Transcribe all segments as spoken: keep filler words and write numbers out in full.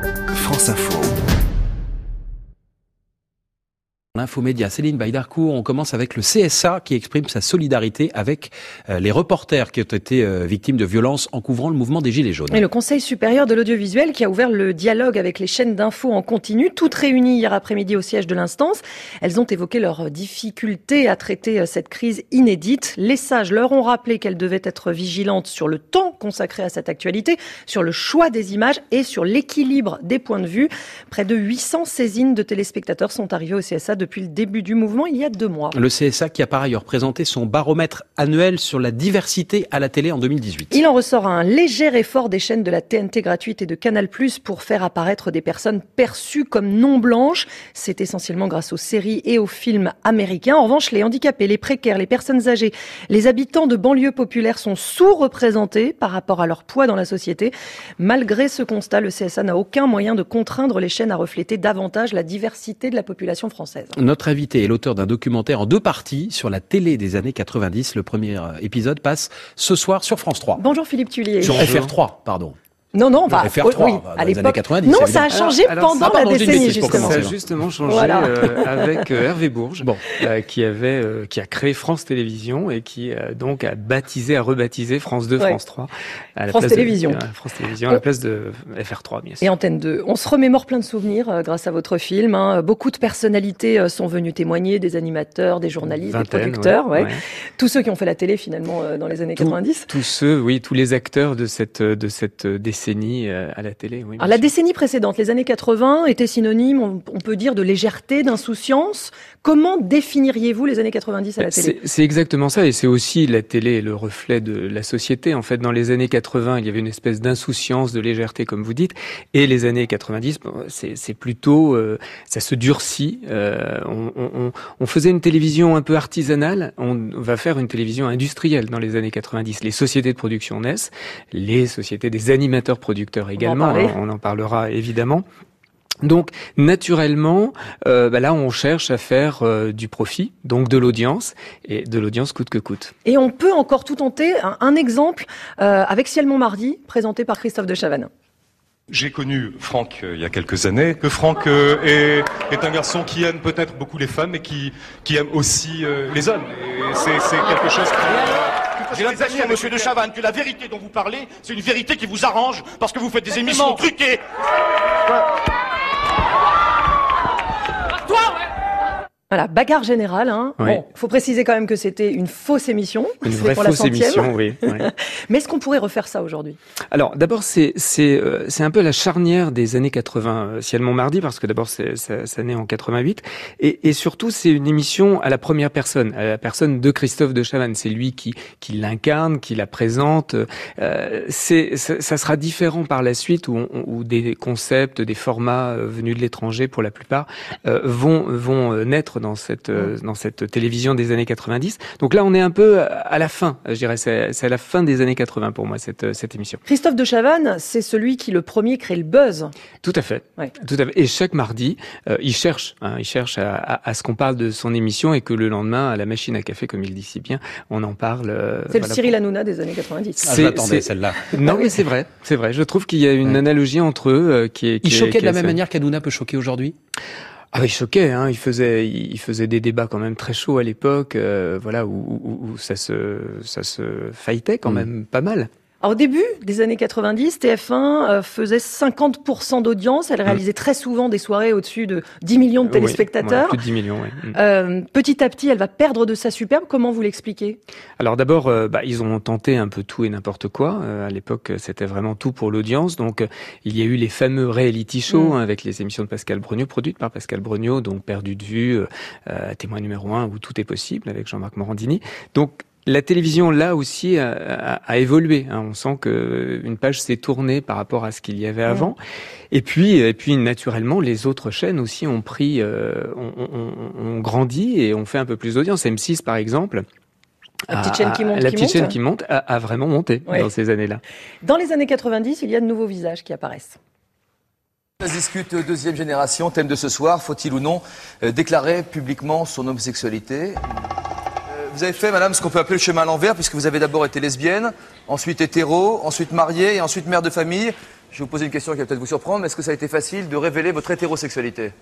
France Info. L'infomédia, Céline Baydarcourt, on commence avec le C S A qui exprime sa solidarité avec euh, les reporters qui ont été euh, victimes de violences en couvrant le mouvement des Gilets jaunes. Et le Conseil supérieur de l'audiovisuel qui a ouvert le dialogue avec les chaînes d'infos en continu, toutes réunies hier après-midi au siège de l'instance. Elles ont évoqué leurs difficultés à traiter cette crise inédite. Les sages leur ont rappelé qu'elles devaient être vigilantes sur le temps consacré à cette actualité, sur le choix des images et sur l'équilibre des points de vue. Près de huit cents saisines de téléspectateurs sont arrivées au C S A depuis le début du mouvement, il y a deux mois. Le C S A qui a par ailleurs présenté son baromètre annuel sur la diversité à la télé en deux mille dix-huit. Il en ressort un léger effort des chaînes de la T N T gratuite et de Canal plus, pour faire apparaître des personnes perçues comme non blanches. C'est essentiellement grâce aux séries et aux films américains. En revanche, les handicapés, les précaires, les personnes âgées, les habitants de banlieues populaires sont sous-représentés par rapport à leur poids dans la société. Malgré ce constat, le C S A n'a aucun moyen de contraindre les chaînes à refléter davantage la diversité de la population française. Notre invité est l'auteur d'un documentaire en deux parties sur la télé des années quatre-vingt-dix. Le premier épisode passe ce soir sur France trois. Bonjour Philippe Tullier. Sur F R trois, pardon. Non, non, bah, F R trois, oui, bah, à l'époque. Années quatre-vingt-dix, non, évidemment. ça a changé alors, alors, pendant ah, pardon, la décennie, bêtise, justement. Ça a justement changé Voilà. euh, avec euh, Hervé Bourges, bon. euh, qui avait, euh, qui a créé France Télévisions et qui euh, donc a baptisé, a rebaptisé France deux, Ouais. France trois. À la France place Télévisions. De, euh, France Télévisions, à la place de F R trois, bien sûr. Et Antenne deux. On se remémore plein de souvenirs euh, grâce à votre film. Hein. Beaucoup de personnalités euh, sont venues témoigner, des animateurs, des journalistes, Vingtaine, des producteurs. ouais, Ouais. ouais. Tous ceux qui ont fait la télé finalement euh, dans les années Tout- quatre-vingt-dix. Tous ceux, oui, tous les acteurs de cette, de cette décennie euh, à la télé. Oui, bien Alors, la sûr. décennie précédente, les années quatre-vingts, étaient synonymes, on, on peut dire, de légèreté, d'insouciance. Comment définiriez-vous les années quatre-vingt-dix à la télé? C'est c'est exactement ça, et c'est aussi la télé, le reflet de la société. En fait, dans les années quatre-vingts, il y avait une espèce d'insouciance, de légèreté, comme vous dites, et les années quatre-vingt-dix, bon, c'est c'est plutôt, euh, ça se durcit. Euh, on, on, on faisait une télévision un peu artisanale, on va faire une télévision industrielle dans les années quatre-vingt-dix. Les sociétés de production naissent, les sociétés des animateurs producteurs également, parler. hein, on en parlera évidemment. Donc, naturellement, euh, bah là, on cherche à faire euh, du profit, donc de l'audience, et de l'audience coûte que coûte. Et on peut encore tout tenter. Un, un exemple euh, avec Ciel Montmardi, présenté par Christophe de Chavannes. J'ai connu Franck euh, il y a quelques années. Que Franck euh, est, est un garçon qui aime peut-être beaucoup les femmes, mais qui, qui aime aussi euh, les hommes. Et c'est, c'est quelque chose qui... J'ai l'impression, monsieur de Chavannes, que la vérité dont vous parlez, c'est une vérité qui vous arrange, parce que vous faites des émissions truquées. Voilà, bagarre générale. Hein. Oui. Bon, faut préciser quand même que c'était une fausse émission. Une C'était vraie pour la fausse centième. émission, oui. ouais. Mais est-ce qu'on pourrait refaire ça aujourd'hui? Alors, d'abord, c'est c'est euh, c'est un peu la charnière des années quatre-vingts, euh, Ciel Montmardi, parce que d'abord, c'est, ça, ça naît en quatre-vingt-huit, et, et surtout, c'est une émission à la première personne, à la personne de Christophe de Chavannes. C'est lui qui qui l'incarne, qui la présente. Euh, c'est ça, ça sera différent par la suite, où, on- où des concepts, des formats euh, venus de l'étranger, pour la plupart, euh, vont vont euh, naître dans cette euh, dans cette télévision des années quatre-vingt-dix. Donc là, on est un peu à la fin, je dirais, c'est, c'est à la fin des années quatre-vingts pour moi, cette, cette émission. Christophe de Chavannes, c'est celui qui le premier crée le buzz. Tout à fait. Ouais. Tout à fait. Et chaque mardi, euh, il cherche, hein, il cherche à, à, à ce qu'on parle de son émission et que le lendemain, à la machine à café, comme il dit si bien, on en parle. Euh, C'est voilà. le Cyril Hanouna des années quatre-vingt-dix. Ah, C'est- je l'attendais, c'est- celle-là. Non, mais c'est vrai, c'est vrai. Je trouve qu'il y a une Ouais. analogie entre eux euh, qui est. Qui Il est- choquait qui de la est même assez- manière qu'Hanouna peut choquer aujourd'hui? Ah, il choquait, hein. Il faisait, il faisait des débats quand même très chauds à l'époque, euh, voilà, où, où, où ça se, ça se fightait quand Mm. même pas mal. Alors, au début des années quatre-vingt-dix, T F un euh, faisait cinquante pour cent d'audience. Elle réalisait très souvent des soirées au-dessus de dix millions de Oui, téléspectateurs. ouais, plus de dix millions, oui. Mm. Euh, petit à petit, elle va perdre de sa superbe. Comment vous l'expliquez? Alors d'abord, euh, bah, ils ont tenté un peu tout et n'importe quoi. Euh, à l'époque, c'était vraiment tout pour l'audience. Donc, euh, il y a eu les fameux reality shows Mm. hein, avec les émissions de Pascal Brognaud, produites par Pascal Brognaud, donc Perdu de vue, euh, euh, Témoin numéro un, où tout est possible, avec Jean-Marc Morandini. Donc, la télévision, là aussi, a, a, a évolué. Hein. On sent que une page s'est tournée par rapport à ce qu'il y avait avant. Et puis, et puis, naturellement, les autres chaînes aussi ont pris, euh, ont, ont, ont grandi et ont fait un peu plus d'audience. M six, par exemple. La petite chaîne qui monte, La qui petite monte. chaîne qui monte a, a vraiment monté Ouais. dans ces années-là. Dans les années quatre-vingt-dix, il y a de nouveaux visages qui apparaissent. Ça se discute deuxième génération, thème de ce soir, faut-il ou non euh, déclarer publiquement son homosexualité? Euh, Vous avez fait, madame, ce qu'on peut appeler le chemin à l'envers, puisque vous avez d'abord été lesbienne, ensuite hétéro, ensuite mariée et ensuite mère de famille. Je vais vous poser une question qui va peut-être vous surprendre, mais est-ce que ça a été facile de révéler votre hétérosexualité?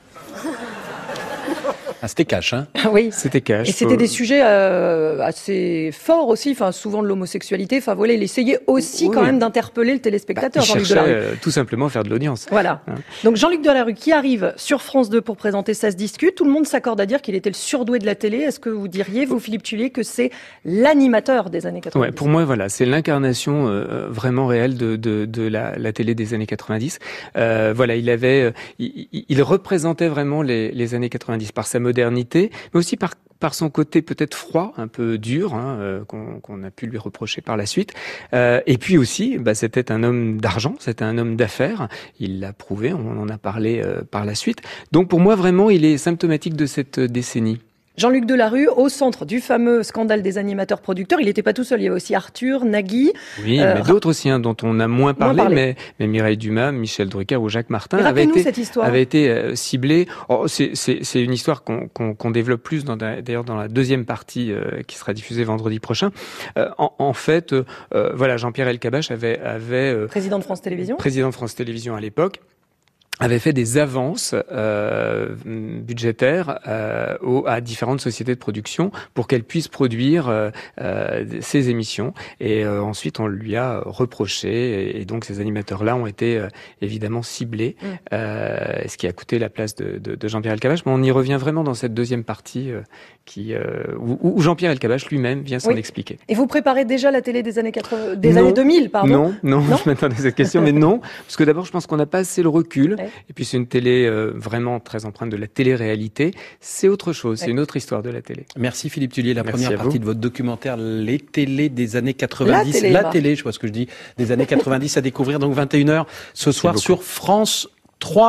Ah, c'était cash, hein? Oui. C'était cash. Et c'était des sujets euh, assez forts aussi, enfin souvent de l'homosexualité. Enfin voilà, il essayait aussi Oui. quand même d'interpeller le téléspectateur. Bah, il Jean-Luc cherchait Delarue. euh, tout simplement à faire de l'audience. Voilà. Hein. Donc Jean-Luc Delarue qui arrive sur France deux pour présenter Ça se discute. Tout le monde s'accorde à dire qu'il était le surdoué de la télé. Est-ce que vous diriez, vous Philippe Tullier, que c'est l'animateur des années quatre-vingt-dix? Ouais, pour moi, voilà, c'est l'incarnation euh, vraiment réelle de, de, de la, la télé des années quatre-vingt-dix. Euh, voilà, il avait, il, il représentait vraiment les, les années quatre-vingt-dix par sa modernité, mais aussi par par son côté peut-être froid, un peu dur, hein, euh, qu'on, qu'on a pu lui reprocher par la suite. Euh, et puis aussi, bah, c'était un homme d'argent, c'était un homme d'affaires. Il l'a prouvé, on en a parlé euh, par la suite. Donc pour moi, vraiment, il est symptomatique de cette décennie. Jean-Luc Delarue, au centre du fameux scandale des animateurs producteurs. Il n'était pas tout seul, il y avait aussi Arthur, Nagui. Oui, Euh, mais d'autres aussi, hein, dont on a moins parlé, parlé. Mais, mais Mireille Dumas, Michel Drucker ou Jacques Martin Mais avaient rappelez-nous été, cette histoire. avaient été euh, ciblés. Oh, c'est, c'est, c'est une histoire qu'on, qu'on, qu'on développe plus, dans, d'ailleurs dans la deuxième partie euh, qui sera diffusée vendredi prochain. Euh, en, en fait, euh, voilà, Jean-Pierre Elkabbach avait, avait euh, Président de France Télévisions. président de France Télévisions à l'époque, avait fait des avances euh, budgétaires euh, aux, à différentes sociétés de production pour qu'elles puissent produire euh, euh, ces émissions. Et euh, ensuite, on lui a reproché, et, et donc ces animateurs-là ont été euh, évidemment ciblés, mmh. euh, ce qui a coûté la place de, de, de Jean-Pierre Elkabbach. Mais on y revient vraiment dans cette deuxième partie euh, qui, euh, où, où Jean-Pierre Elkabbach lui-même vient s'en Oui. expliquer. Et vous préparez déjà la télé des années quatre-vingts, des non, années deux mille, pardon? Non, non, non je m'attendais à cette question, mais non, parce que d'abord, je pense qu'on n'a pas assez le recul. Ouais. Et puis c'est une télé euh, vraiment très empreinte de la télé-réalité. C'est autre chose, c'est ouais. une autre histoire de la télé. Merci Philippe Tullier. La Merci première à partie vous. de votre documentaire, les télés des années quatre-vingt-dix. La télé, la bah. télé, je vois ce que je dis, des années quatre-vingt-dix à découvrir donc vingt et une heures ce soir sur France trois.